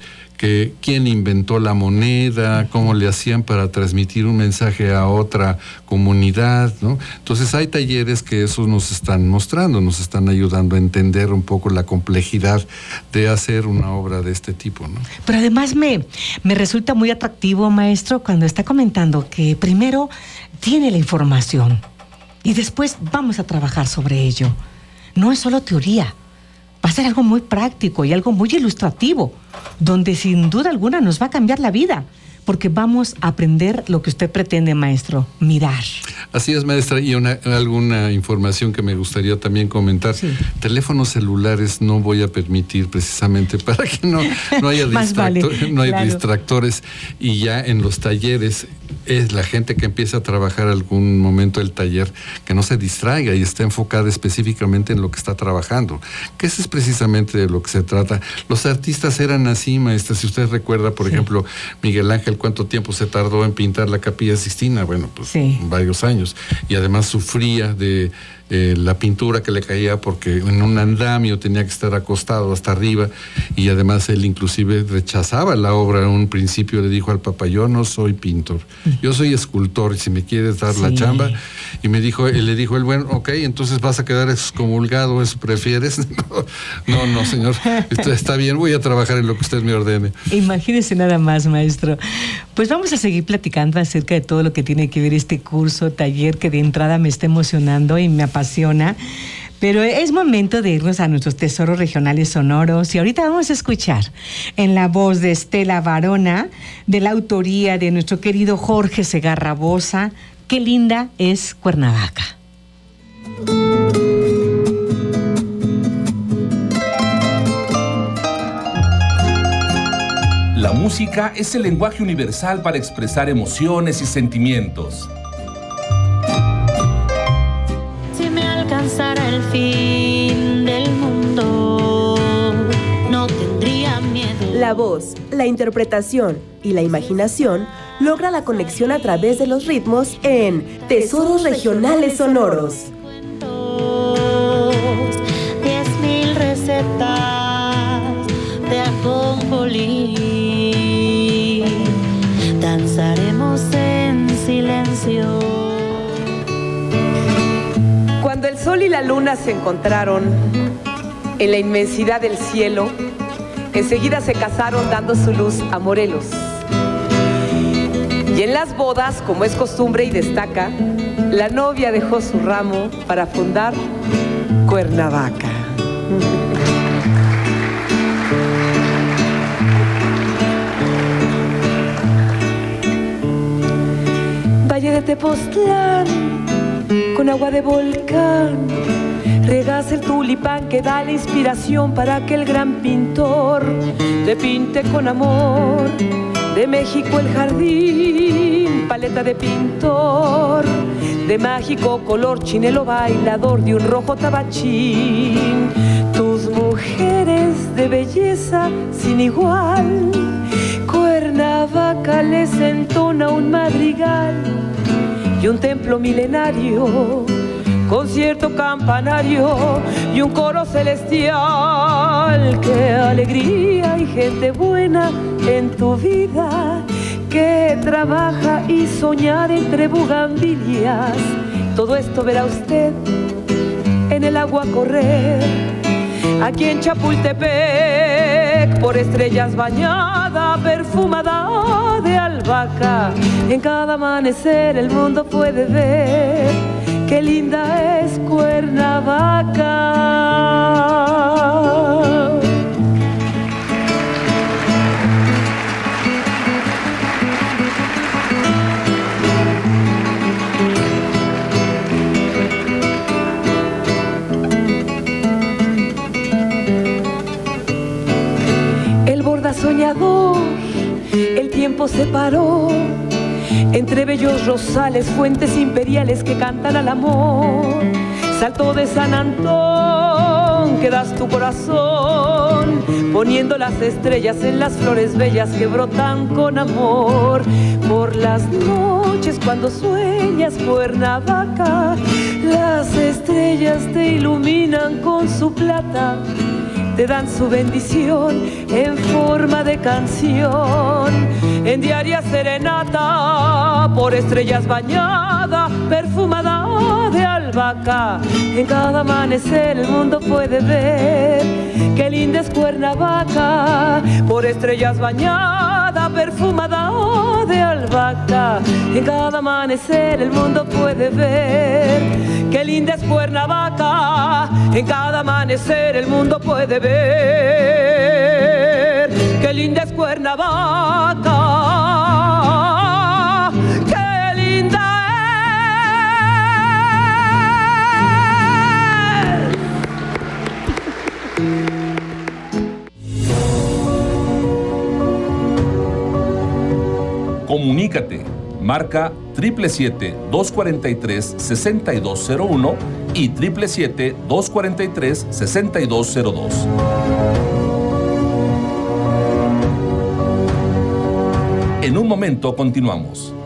que quién inventó la moneda, cómo le hacían para transmitir un mensaje a otra comunidad, ¿no? Entonces hay talleres que eso nos están mostrando, nos están ayudando a entender un poco la complejidad de hacer una obra de este tipo, ¿no? Pero además me, me resulta muy atractivo, maestro, cuando está comentando que primero tiene la información y después vamos a trabajar sobre ello. No es solo teoría, va a ser algo muy práctico y algo muy ilustrativo, donde sin duda alguna nos va a cambiar la vida, porque vamos a aprender lo que usted pretende, maestro, mirar. Así es, maestra, y una, alguna información que me gustaría también comentar. Sí. Teléfonos celulares no voy a permitir precisamente para que no, no haya, distractor, vale, no hay claro. distractores, y ya en los talleres es la gente que empieza a trabajar algún momento del taller, que no se distraiga y esté enfocada específicamente en lo que está trabajando, que eso es precisamente de lo que se trata. Los artistas eran así, maestra, si usted recuerda, por sí. ejemplo, Miguel Ángel, cuánto tiempo se tardó en pintar la Capilla Sixtina, bueno, pues sí. varios años, y además sufría de eh, la pintura que le caía porque en un andamio tenía que estar acostado hasta arriba, y además él inclusive rechazaba la obra. En un principio le dijo al Papa: yo no soy pintor, yo soy escultor, y si me quieres dar sí. la chamba. Y me dijo, él le dijo él, bueno, ok, entonces vas a quedar excomulgado, ¿eso prefieres? No, no, señor, está bien, voy a trabajar en lo que usted me ordene. Imagínese nada más, maestro. Pues vamos a seguir platicando acerca de todo lo que tiene que ver este curso, taller, que de entrada me está emocionando y me apasiona. Pero es momento de irnos a nuestros tesoros regionales sonoros, y ahorita vamos a escuchar en la voz de Estela Varona, de la autoría de nuestro querido Jorge Segarra Bosa, Qué linda es Cuernavaca. La música es el lenguaje universal para expresar emociones y sentimientos. Si me alcanzara el fin del mundo, no tendría miedo. La voz, la interpretación y la imaginación logra la conexión a través de los ritmos en Tesoros Regionales Sonoros. Diez mil recetas de ajonjolí, danzaremos en silencio. Cuando el sol y la luna se encontraron en la inmensidad del cielo, enseguida se casaron dando su luz a Morelos. Y en las bodas, como es costumbre y destaca, la novia dejó su ramo para fundar Cuernavaca. Valle de Tepoztlán, con agua de volcán, regas el tulipán que da la inspiración para que el gran pintor te pinte con amor. De México el jardín, paleta de pintor, de mágico color chinelo bailador de un rojo tabachín. Tus mujeres de belleza sin igual, Cuernavaca les entona un madrigal y un templo milenario, concierto campanario y un coro celestial. ¡Qué alegría y gente buena en tu vida, que trabaja y soñar entre bugambilias! Todo esto verá usted en el agua correr, aquí en Chapultepec, por estrellas bañada, perfumada de albahaca. En cada amanecer el mundo puede ver qué linda es Cuernavaca. El borda soñador, el tiempo se paró entre bellos rosales, fuentes imperiales que cantan al amor. Salto de San Antón, que das tu corazón, poniendo las estrellas en las flores bellas que brotan con amor. Por las noches cuando sueñas Cuernavaca, las estrellas te iluminan con su plata, te dan su bendición en forma de canción, en diaria serenata, por estrellas bañada, perfumada de albahaca. En cada amanecer el mundo puede ver qué linda es Cuernavaca, por estrellas bañada, perfumada de albahaca. En cada amanecer el mundo puede ver qué linda es Cuernavaca. En cada amanecer el mundo puede ver qué linda es Cuernavaca. Qué linda es. Comunícate. Marca siete siete siete, dos cuatro tres, seis dos cero uno y siete siete siete, dos cuatro tres, seis dos cero dos. En un momento continuamos.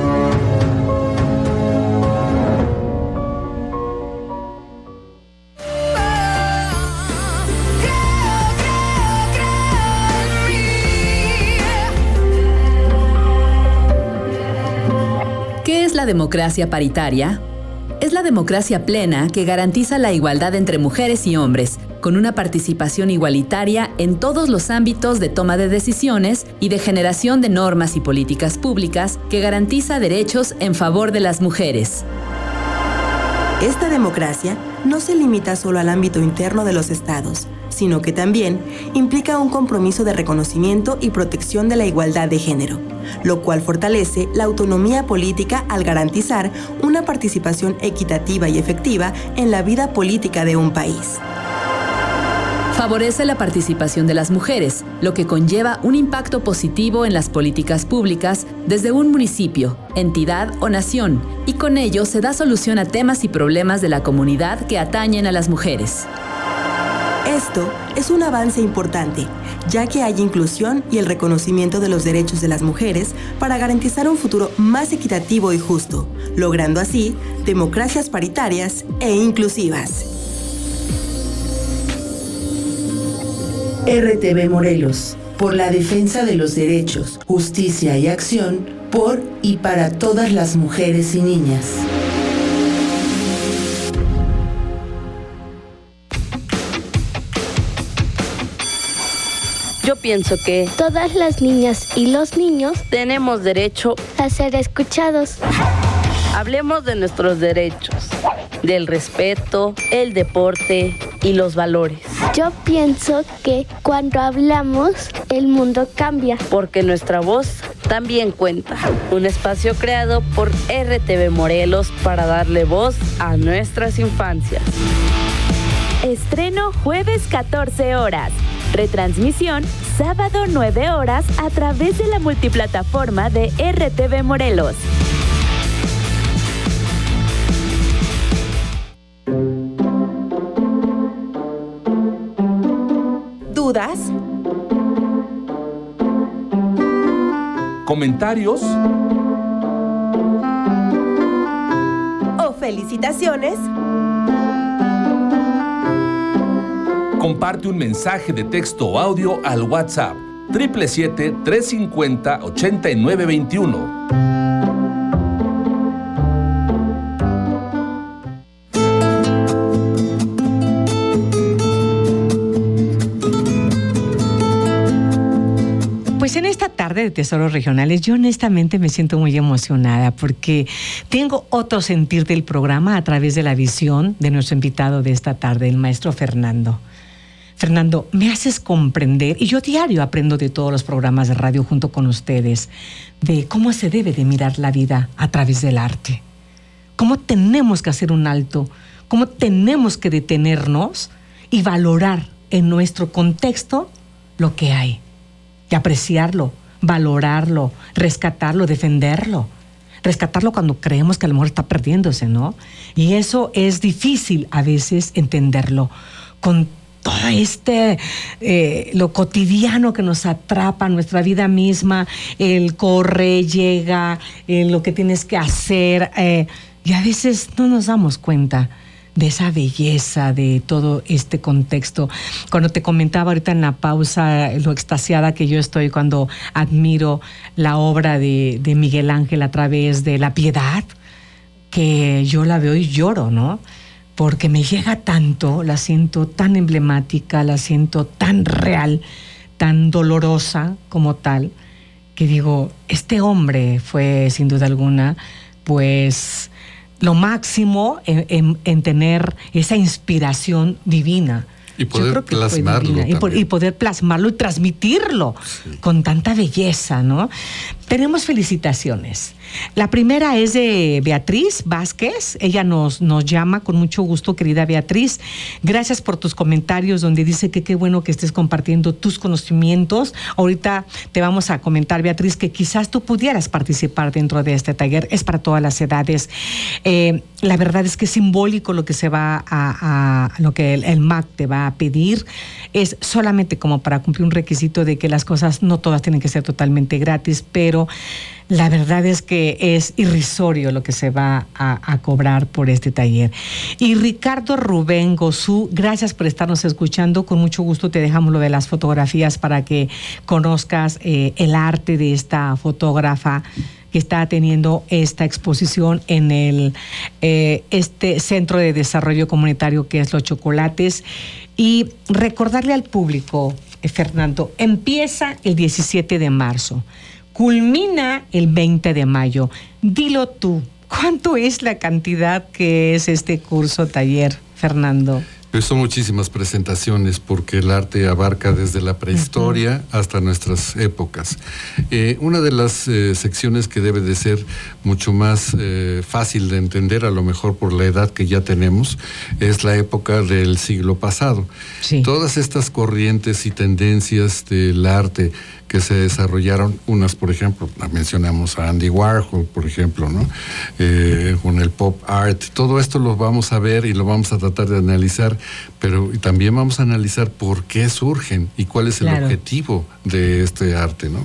¿Qué es la democracia paritaria? Es la democracia plena que garantiza la igualdad entre mujeres y hombres, con una participación igualitaria en todos los ámbitos de toma de decisiones y de generación de normas y políticas públicas que garantiza derechos en favor de las mujeres. Esta democracia no se limita solo al ámbito interno de los estados, sino que también implica un compromiso de reconocimiento y protección de la igualdad de género, lo cual fortalece la autonomía política al garantizar una participación equitativa y efectiva en la vida política de un país. Favorece la participación de las mujeres, lo que conlleva un impacto positivo en las políticas públicas desde un municipio, entidad o nación, y con ello se da solución a temas y problemas de la comunidad que atañen a las mujeres. Esto es un avance importante, ya que hay inclusión y el reconocimiento de los derechos de las mujeres para garantizar un futuro más equitativo y justo, logrando así democracias paritarias e inclusivas. R T V Morelos, por la defensa de los derechos, justicia y acción, por y para todas las mujeres y niñas. Yo pienso que todas las niñas y los niños tenemos derecho a ser escuchados. Hablemos de nuestros derechos, del respeto, el deporte y los valores. Yo pienso que cuando hablamos, el mundo cambia. Porque nuestra voz también cuenta. Un espacio creado por R T V Morelos para darle voz a nuestras infancias. Estreno jueves catorce horas. Retransmisión sábado nueve horas a través de la multiplataforma de R T V Morelos. ¿Dudas? ¿Comentarios? ¿O felicitaciones? Comparte un mensaje de texto o audio al WhatsApp siete siete siete, tres cinco cero, ocho nueve dos uno. Pues en esta tarde de Tesoros Regionales yo honestamente me siento muy emocionada porque tengo otro sentir del programa a través de la visión de nuestro invitado de esta tarde, el maestro Fernando. Fernando, me haces comprender, y yo diario aprendo de todos los programas de radio junto con ustedes, de cómo se debe de mirar la vida a través del arte. Cómo tenemos que hacer un alto, cómo tenemos que detenernos y valorar en nuestro contexto lo que hay. Y apreciarlo, valorarlo, rescatarlo, defenderlo. Rescatarlo cuando creemos que a lo mejor está perdiéndose, ¿no? Y eso es difícil a veces entenderlo. Con todo este, eh, lo cotidiano que nos atrapa, nuestra vida misma, el corre, llega, eh, lo que tienes que hacer. Eh, y a veces no nos damos cuenta de esa belleza, de todo este contexto. Cuando te comentaba ahorita en la pausa lo extasiada que yo estoy cuando admiro la obra de, de Miguel Ángel a través de La Piedad, que yo la veo y lloro, ¿no? Porque me llega tanto, la siento tan emblemática, la siento tan real, tan dolorosa como tal, que digo, este hombre fue sin duda alguna, pues, lo máximo en, en, en tener esa inspiración divina. Y poder plasmarlo y, por, y poder plasmarlo y transmitirlo sí. con tanta belleza, ¿no? Tenemos felicitaciones. La primera es de Beatriz Vázquez. Ella nos, nos llama con mucho gusto, querida Beatriz. Gracias por tus comentarios donde dice que qué bueno que estés compartiendo tus conocimientos. Ahorita te vamos a comentar, Beatriz, que quizás tú pudieras participar dentro de este taller. Es para todas las edades. Eh, la verdad es que es simbólico lo que se va a, a lo que el, el M A C te va a pedir. Es solamente como para cumplir un requisito de que las cosas no todas tienen que ser totalmente gratis, pero la verdad es que es irrisorio lo que se va a, a cobrar por este taller. Y Ricardo Rubén Gozú, gracias por estarnos escuchando. Con mucho gusto te dejamos lo de las fotografías para que conozcas eh, el arte de esta fotógrafa que está teniendo esta exposición en el eh, este Centro de Desarrollo Comunitario que es Los Chocolates. Y recordarle al público, eh, Fernando, empieza el diecisiete de marzo. Culmina el veinte de mayo. Dilo tú, ¿cuánto es la cantidad que es este curso taller, Fernando? Pues son muchísimas presentaciones porque el arte abarca desde la prehistoria uh-huh. hasta nuestras épocas. Eh, una de las eh, secciones que debe de ser mucho más eh, fácil de entender, a lo mejor por la edad que ya tenemos, es la época del siglo pasado. Sí. Todas estas corrientes y tendencias del arte que se desarrollaron, unas, por ejemplo, mencionamos a Andy Warhol, por ejemplo, ¿no? Eh, con el pop art, todo esto lo vamos a ver y lo vamos a tratar de analizar, pero también vamos a analizar por qué surgen y cuál es el claro. objetivo de este arte, ¿no?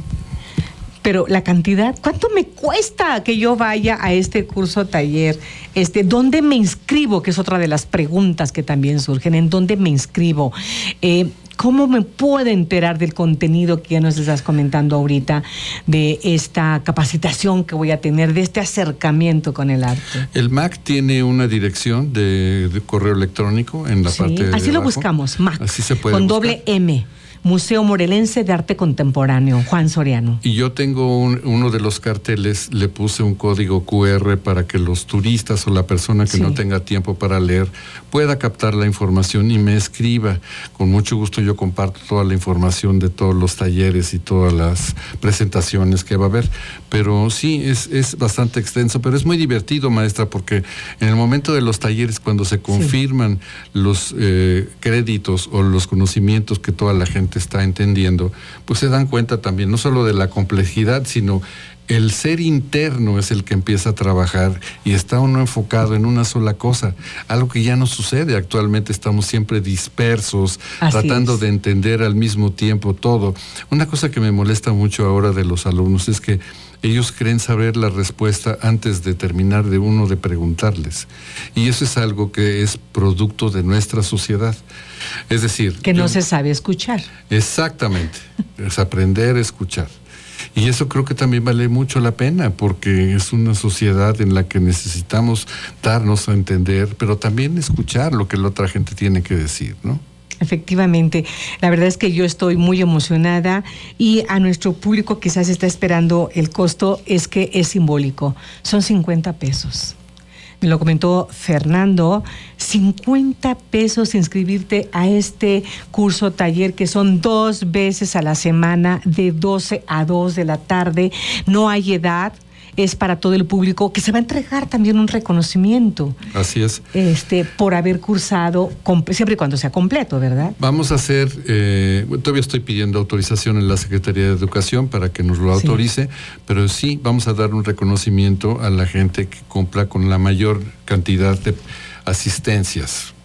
Pero la cantidad, ¿cuánto me cuesta que yo vaya a este curso taller? Este, ¿dónde me inscribo? Que es otra de las preguntas que también surgen. ¿En dónde me inscribo? Eh, ¿Cómo me puedo enterar del contenido que ya nos estás comentando ahorita, de esta capacitación que voy a tener, de este acercamiento con el arte? El M A C tiene una dirección de, de correo electrónico en la sí, parte de así lo abajo. Buscamos, M A C. Así se puede con buscar. Doble M. Museo Morelense de Arte Contemporáneo, Juan Soriano. Y yo tengo un, uno de los carteles, le puse un código cu erre para que los turistas o la persona que sí. no tenga tiempo para leer pueda captar la información y me escriba. Con mucho gusto yo comparto toda la información de todos los talleres y todas las presentaciones que va a haber. Pero sí, es, es bastante extenso, pero es muy divertido, maestra, porque en el momento de los talleres, cuando se confirman sí. los eh, créditos o los conocimientos que toda la gente está entendiendo, pues se dan cuenta también no solo de la complejidad, sino el ser interno es el que empieza a trabajar y está uno enfocado en una sola cosa, algo que ya no sucede actualmente. Estamos siempre dispersos, así tratando es. de entender al mismo tiempo todo. Una cosa que me molesta mucho ahora de los alumnos es que ellos creen saber la respuesta antes de terminar de uno de preguntarles. Y eso es algo que es producto de nuestra sociedad. Es decir... Que no yo, se sabe escuchar. Exactamente. Es aprender a escuchar. Y eso creo que también vale mucho la pena, porque es una sociedad en la que necesitamos darnos a entender, pero también escuchar lo que la otra gente tiene que decir, ¿no? Efectivamente, la verdad es que yo estoy muy emocionada y a nuestro público quizás está esperando el costo, es que es simbólico, son cincuenta pesos. Me lo comentó Fernando, cincuenta pesos inscribirte a este curso taller que son dos veces a la semana de doce a dos de la tarde, no hay edad. Es para todo el público, que se va a entregar también un reconocimiento. Así es. Este, por haber cursado, siempre y cuando sea completo, ¿verdad? Vamos a hacer, eh, todavía estoy pidiendo autorización en la Secretaría de Educación para que nos lo autorice, sí. pero sí vamos a dar un reconocimiento a la gente que cumpla con la mayor cantidad de asistencias.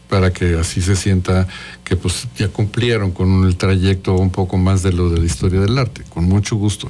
para que así se sienta que pues ya cumplieron con el trayecto un poco más de lo de la historia del arte, con mucho gusto.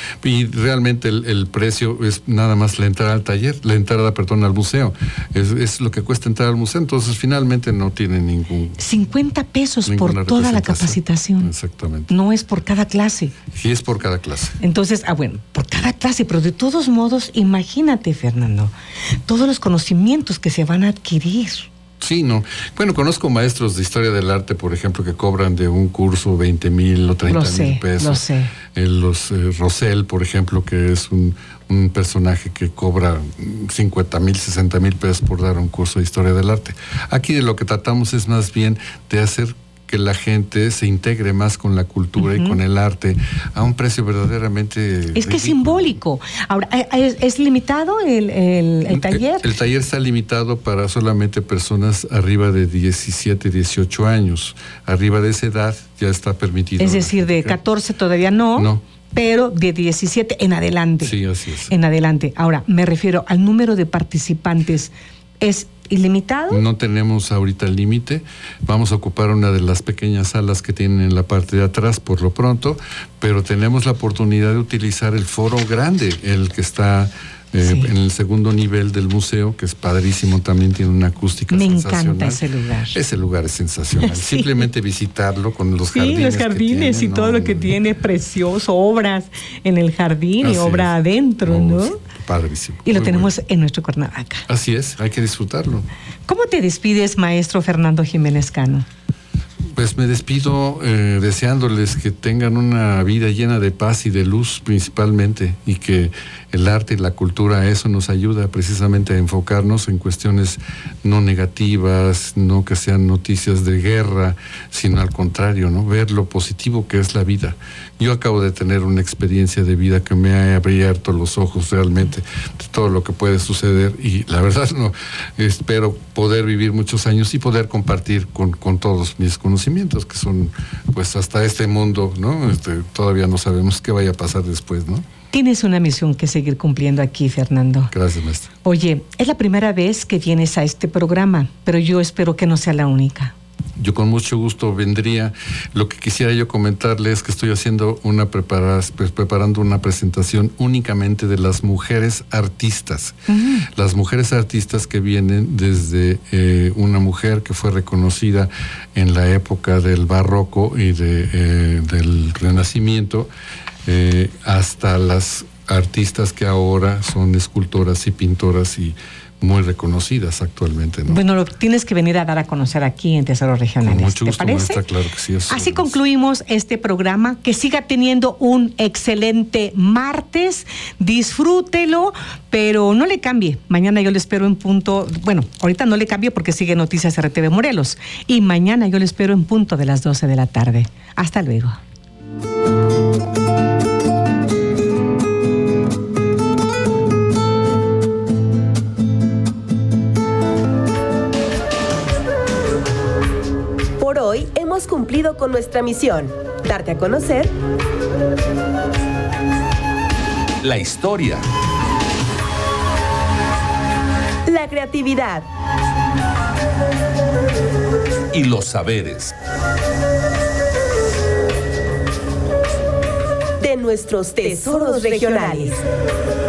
Y realmente el, el precio es nada más la entrada al taller, la entrada, perdón, al museo. Es, es lo que cuesta entrar al museo, entonces finalmente no tiene ningún... cincuenta pesos por toda la capacitación. Exactamente. No es por cada clase. Sí, es por cada clase. Entonces, ah, bueno, por cada clase, pero de todos modos, imagínate, Fernando, todos los conocimientos que se van a adquirir. Sí, no. Bueno, conozco maestros de historia del arte, por ejemplo, que cobran de un curso veinte mil o treinta mil pesos. Lo sé. Eh, los eh, Rosell, por ejemplo, que es un, un personaje que cobra cincuenta mil, sesenta mil pesos por dar un curso de historia del arte. Aquí de lo que tratamos es más bien de hacer que la gente se integre más con la cultura uh-huh. y con el arte a un precio verdaderamente... Es ridículo. que es simbólico. Ahora, ¿es, es limitado el, el, el taller? El, el taller está limitado para solamente personas arriba de diecisiete, dieciocho años. Arriba de esa edad ya está permitido. Es decir, de catorce todavía no. No. Pero de diecisiete en adelante. Sí, así es. En adelante. Ahora, me refiero al número de participantes. ¿Es ilimitado? No tenemos ahorita el límite. Vamos a ocupar una de las pequeñas salas que tienen en la parte de atrás por lo pronto, pero tenemos la oportunidad de utilizar el foro grande, el que está eh, sí. en el segundo nivel del museo, que es padrísimo, también tiene una acústica Me sensacional. Me encanta ese lugar. Ese lugar es sensacional. Sí. Simplemente visitarlo con los jardines. Sí, los jardines tiene, y no, todo lo que tiene, precioso, obras en el jardín y obra es. adentro, ¿no? ¿no? Padrísimo. Y lo Muy tenemos bueno. en nuestro Cuernavaca. Así es, hay que disfrutarlo. ¿Cómo te despides, maestro Fernando Jiménez Cano? Pues me despido eh, deseándoles que tengan una vida llena de paz y de luz principalmente, y que el arte y la cultura, eso nos ayuda precisamente a enfocarnos en cuestiones no negativas, no que sean noticias de guerra, sino al contrario, ¿no? Ver lo positivo que es la vida. Yo acabo de tener una experiencia de vida que me ha abierto los ojos realmente de todo lo que puede suceder, y la verdad no espero poder vivir muchos años y poder compartir con, con todos mis conocimientos, que son pues hasta este mundo, ¿no? Este, todavía no sabemos qué vaya a pasar después, ¿no? Tienes una misión que seguir cumpliendo aquí, Fernando. Gracias, maestra. Oye, es la primera vez que vienes a este programa, pero yo espero que no sea la única. Yo con mucho gusto vendría. Lo que quisiera yo comentarle es que estoy haciendo una prepara, pues, preparando una presentación únicamente de las mujeres artistas. Uh-huh. Las mujeres artistas que vienen desde eh, una mujer que fue reconocida en la época del barroco y de, eh, del Renacimiento, eh, hasta las artistas que ahora son escultoras y pintoras y muy reconocidas actualmente, ¿no? Bueno, lo tienes que venir a dar a conocer aquí en Tesoros Regionales. Con mucho gusto, ¿te parece? maestra, claro que sí. Eso Así es. concluimos este programa. Que siga teniendo un excelente martes. Disfrútelo, pero no le cambie. Mañana yo le espero en punto. Bueno, ahorita no le cambie porque sigue Noticias R T V Morelos. Y mañana yo le espero en punto de las doce de la tarde. Hasta luego. Hoy hemos cumplido con nuestra misión, darte a conocer la historia, la creatividad y los saberes de nuestros tesoros regionales.